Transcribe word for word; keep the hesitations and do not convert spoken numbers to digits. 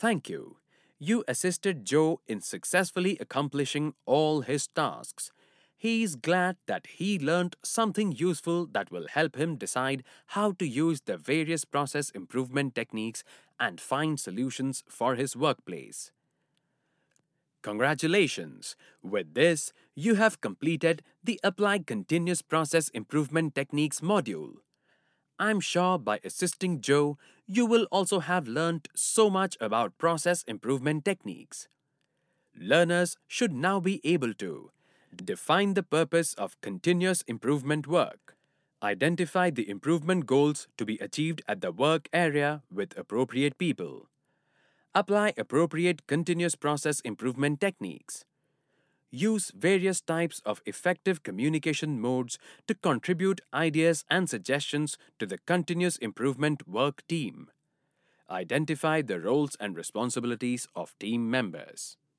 Thank you. You assisted Joe in successfully accomplishing all his tasks. He is glad that he learned something useful that will help him decide how to use the various process improvement techniques and find solutions for his workplace. Congratulations! With this, you have completed the Apply Continuous Process Improvement Techniques module. I'm sure by assisting Joe, you will also have learned so much about process improvement techniques. Learners should now be able to define the purpose of continuous improvement work, identify the improvement goals to be achieved at the work area with appropriate people, apply appropriate continuous process improvement techniques, use various types of effective communication modes to contribute ideas and suggestions to the continuous improvement work team. Identify the roles and responsibilities of team members.